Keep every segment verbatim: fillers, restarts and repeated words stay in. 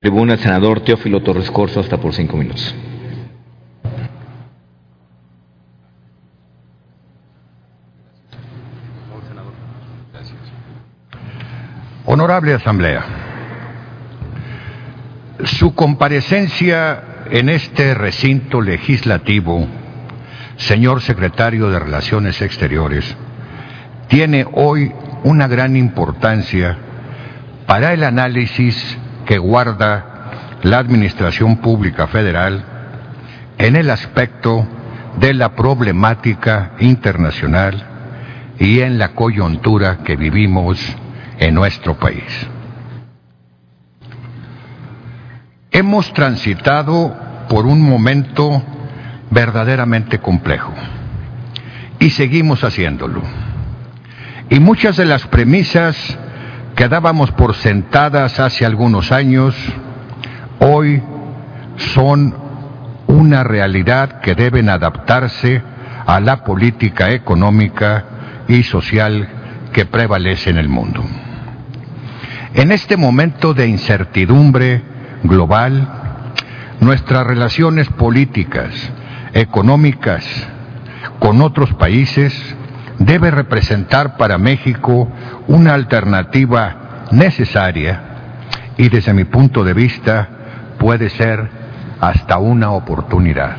Tribuna, el senador Teófilo Torres Corzo, hasta por cinco minutos. Honorable Asamblea, su comparecencia en este recinto legislativo, señor Secretario de Relaciones Exteriores, tiene hoy una gran importancia para el análisis que guarda la Administración Pública Federal en el aspecto de la problemática internacional y en la coyuntura que vivimos en nuestro país. Hemos transitado por un momento verdaderamente complejo y seguimos haciéndolo. Y muchas de las premisas que dábamos por sentadas hace algunos años, hoy son una realidad que deben adaptarse a la política económica y social que prevalece en el mundo. En este momento de incertidumbre global, nuestras relaciones políticas, económicas con otros países debe representar para México una alternativa necesaria y, desde mi punto de vista, puede ser hasta una oportunidad.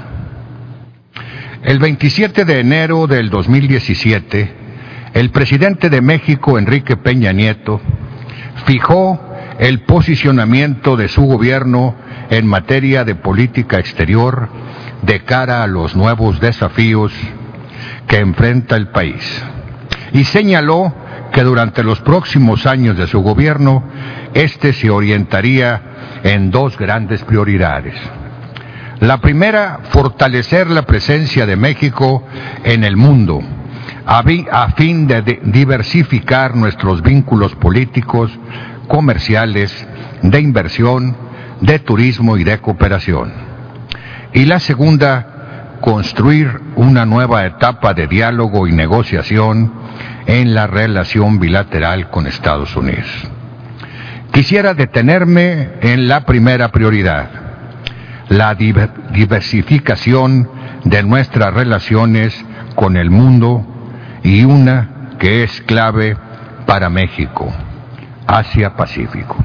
El veintisiete de enero del dos mil diecisiete, el presidente de México, Enrique Peña Nieto, fijó el posicionamiento de su gobierno en materia de política exterior de cara a los nuevos desafíos que enfrenta el país, y señaló que durante los próximos años de su gobierno, este se orientaría en dos grandes prioridades. La primera, fortalecer la presencia de México en el mundo, a fin de diversificar nuestros vínculos políticos, comerciales, de inversión, de turismo y de cooperación. Y la segunda, construir una nueva etapa de diálogo y negociación en la relación bilateral con Estados Unidos. Quisiera detenerme en la primera prioridad, la diversificación de nuestras relaciones con el mundo, y una que es clave para México, Asia-Pacífico.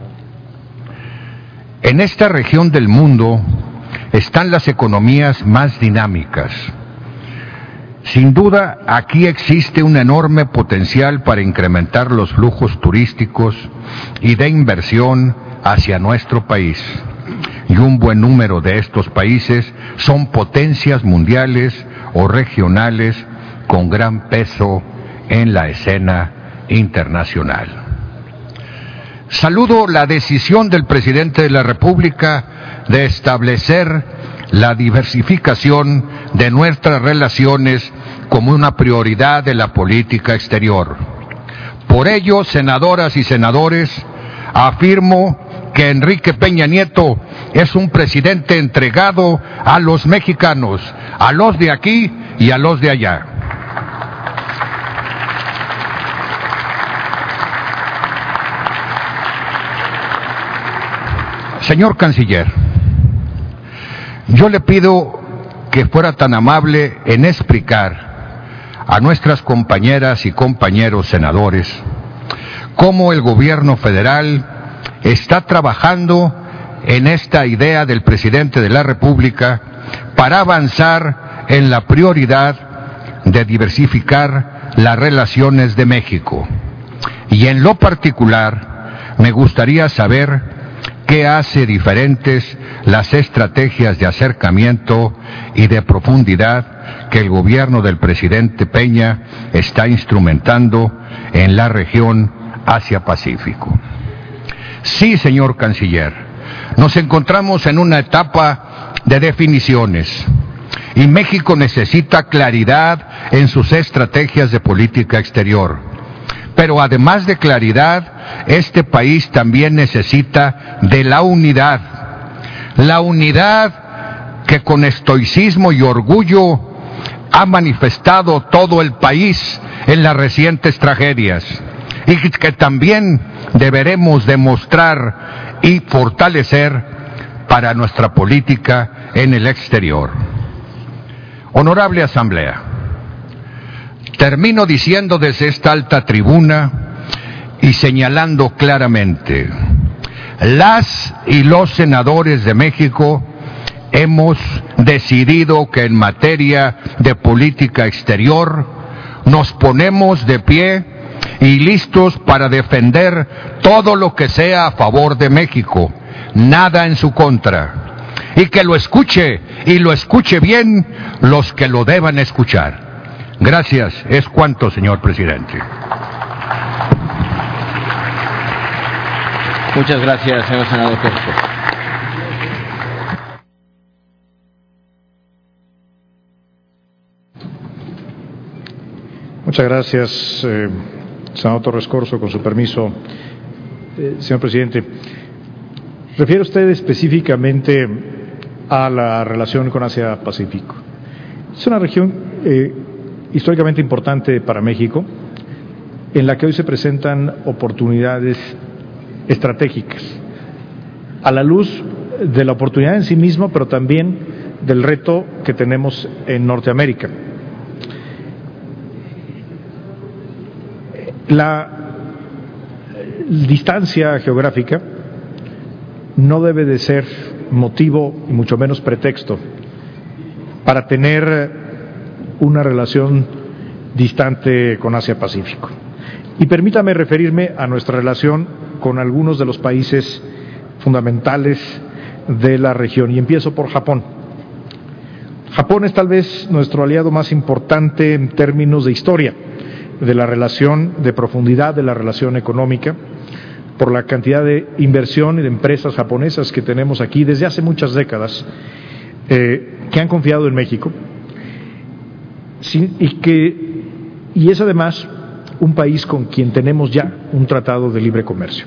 En esta región del mundo están las economías más dinámicas. Sin duda, aquí existe un enorme potencial para incrementar los flujos turísticos y de inversión hacia nuestro país. Y un buen número de estos países son potencias mundiales o regionales con gran peso en la escena internacional. Saludo la decisión del presidente de la República de establecer la diversificación de nuestras relaciones como una prioridad de la política exterior. Por ello, senadoras y senadores, afirmo que Enrique Peña Nieto es un presidente entregado a los mexicanos, a los de aquí y a los de allá. Señor Canciller, yo le pido que fuera tan amable en explicar a nuestras compañeras y compañeros senadores cómo el gobierno federal está trabajando en esta idea del presidente de la República para avanzar en la prioridad de diversificar las relaciones de México. Y en lo particular, me gustaría saber ¿qué hace diferentes las estrategias de acercamiento y de profundidad que el gobierno del presidente Peña está instrumentando en la región Asia-Pacífico? Sí, señor Canciller, nos encontramos en una etapa de definiciones y México necesita claridad en sus estrategias de política exterior. Pero además de claridad, este país también necesita de la unidad. La unidad que con estoicismo y orgullo ha manifestado todo el país en las recientes tragedias. y que también deberemos demostrar y fortalecer para nuestra política en el exterior. Honorable Asamblea, termino diciendo desde esta alta tribuna y señalando claramente: las y los senadores de México hemos decidido que en materia de política exterior nos ponemos de pie y listos para defender todo lo que sea a favor de México, nada en su contra. Y que lo escuche, y lo escuche bien, los que lo deban escuchar. Gracias, es cuanto, señor presidente. Muchas gracias, señor senador Torres. Muchas gracias, eh, senador Torres Corso, con su permiso. Eh, señor presidente, refiere usted específicamente a la relación con Asia-Pacífico. Es una región eh, históricamente importante para México, en la que hoy se presentan oportunidades estratégicas, a la luz de la oportunidad en sí misma, pero también del reto que tenemos en Norteamérica. La distancia geográfica no debe de ser motivo y mucho menos pretexto para tener una relación distante con Asia-Pacífico. Y permítame referirme a nuestra relación con algunos de los países fundamentales de la región, y empiezo por Japón. Japón es tal vez nuestro aliado más importante en términos de historia de la relación, de profundidad de la relación económica, por la cantidad de inversión y de empresas japonesas que tenemos aquí desde hace muchas décadas, eh, que han confiado en México, sin, y que y es además un país con quien tenemos ya un tratado de libre comercio.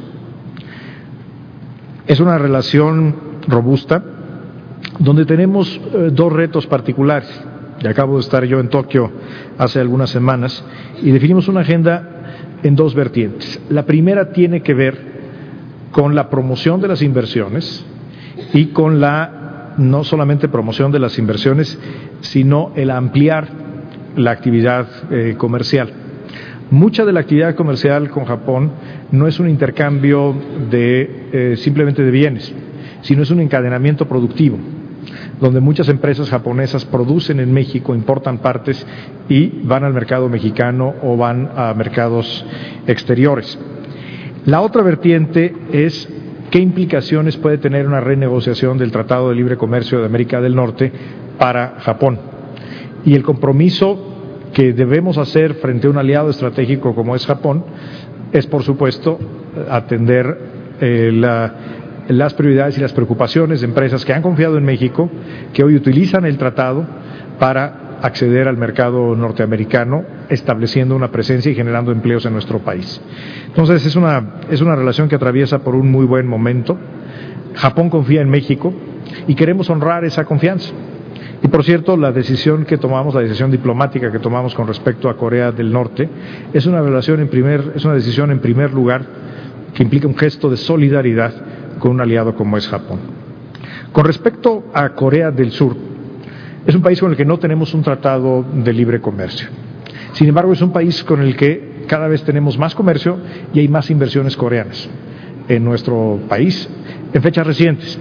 Es una relación robusta donde tenemos eh, dos retos particulares. Ya acabo de estar yo en Tokio hace algunas semanas y definimos una agenda en dos vertientes. La primera tiene que ver con la promoción de las inversiones y con la no solamente promoción de las inversiones, sino el ampliar la actividad eh, comercial. Mucha de la actividad comercial con Japón no es un intercambio de eh, simplemente de bienes, sino es un encadenamiento productivo, donde muchas empresas japonesas producen en México, importan partes y van al mercado mexicano o van a mercados exteriores. La otra vertiente es qué implicaciones puede tener una renegociación del Tratado de Libre Comercio de América del Norte para Japón. Y el compromiso que debemos hacer frente a un aliado estratégico como es Japón es, por supuesto, atender eh, la las prioridades y las preocupaciones de empresas que han confiado en México, que hoy utilizan el tratado para acceder al mercado norteamericano, estableciendo una presencia y generando empleos en nuestro país. Entonces es una, es una relación que atraviesa por un muy buen momento. Japón confía en México y queremos honrar esa confianza. Y por cierto, la decisión que tomamos, la decisión diplomática que tomamos con respecto a Corea del Norte, es una relación en primer, es una decisión en primer lugar que implica un gesto de solidaridad con un aliado como es Japón. Con respecto a Corea del Sur, es un país con el que no tenemos un tratado de libre comercio. Sin embargo, es un país con el que cada vez tenemos más comercio y hay más inversiones coreanas en nuestro país en fechas recientes.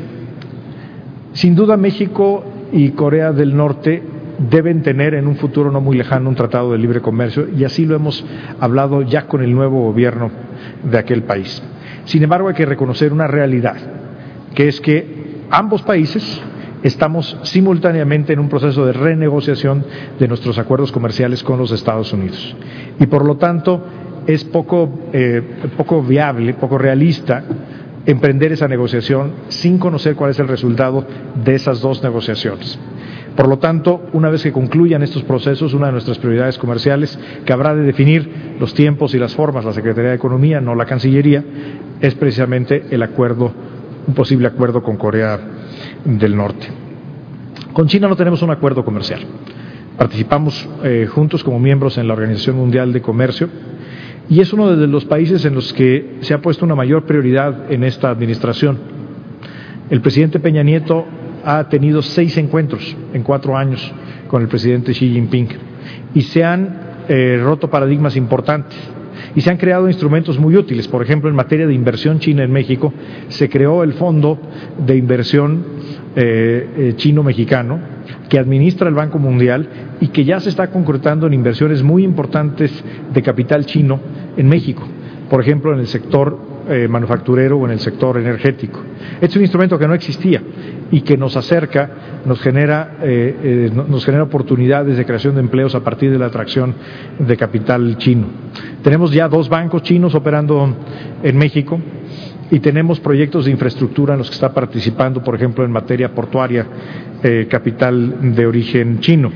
Sin duda, México y Corea del Norte deben tener en un futuro no muy lejano un tratado de libre comercio, y así lo hemos hablado ya con el nuevo gobierno de aquel país. Sin embargo, hay que reconocer una realidad, que es que ambos países estamos simultáneamente en un proceso de renegociación de nuestros acuerdos comerciales con los Estados Unidos. Y por lo tanto, es poco, eh, poco viable, poco realista emprender esa negociación sin conocer cuál es el resultado de esas dos negociaciones. Por lo tanto, una vez que concluyan estos procesos, una de nuestras prioridades comerciales, que habrá de definir los tiempos y las formas la Secretaría de Economía, no la Cancillería, es precisamente el acuerdo, un posible acuerdo con Corea del Norte. Con China no tenemos un acuerdo comercial. Participamos eh, juntos como miembros en la Organización Mundial de Comercio y es uno de los países en los que se ha puesto una mayor prioridad en esta administración. El presidente Peña Nieto ha tenido seis encuentros en cuatro años con el presidente Xi Jinping y se han eh, roto paradigmas importantes y se han creado instrumentos muy útiles. Por ejemplo, en materia de inversión china en México, se creó el Fondo de Inversión eh, eh, Chino-Mexicano, que administra el Banco Mundial y que ya se está concretando en inversiones muy importantes de capital chino en México, por ejemplo, en el sector eh, manufacturero o en el sector energético. Este es un instrumento que no existía y que nos acerca, nos genera, eh, eh, nos genera oportunidades de creación de empleos a partir de la atracción de capital chino. Tenemos ya dos bancos chinos operando en México y tenemos proyectos de infraestructura en los que está participando, por ejemplo, en materia portuaria, eh, capital de origen chino.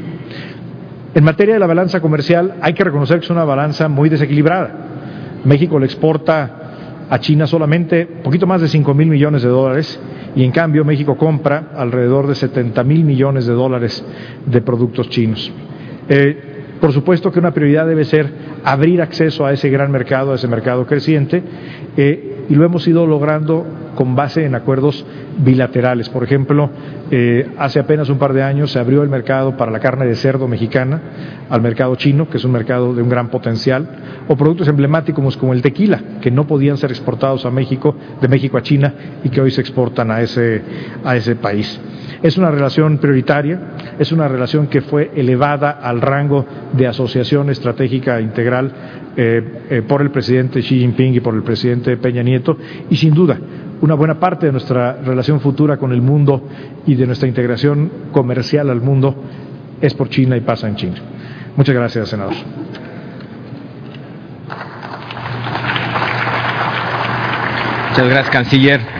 En materia de la balanza comercial, hay que reconocer que es una balanza muy desequilibrada. México le exporta a China solamente poquito más de cinco mil millones de dólares y en cambio México compra alrededor de setenta mil millones de dólares de productos chinos. Eh, por supuesto que una prioridad debe ser abrir acceso a ese gran mercado, a ese mercado creciente, eh, y lo hemos ido logrando con base en acuerdos bilaterales. Por ejemplo, eh, hace apenas un par de años se abrió el mercado para la carne de cerdo mexicana al mercado chino, que es un mercado de un gran potencial, o productos emblemáticos como el tequila, que no podían ser exportados a México, de México a China, y que hoy se exportan a ese, a ese país. Es una relación prioritaria, es una relación que fue elevada al rango de asociación estratégica integral eh, eh, por el presidente Xi Jinping y por el presidente Peña Nieto, y sin duda una buena parte de nuestra relación futura con el mundo y de nuestra integración comercial al mundo es por China y pasa en China. Muchas gracias, senador. Muchas gracias, canciller.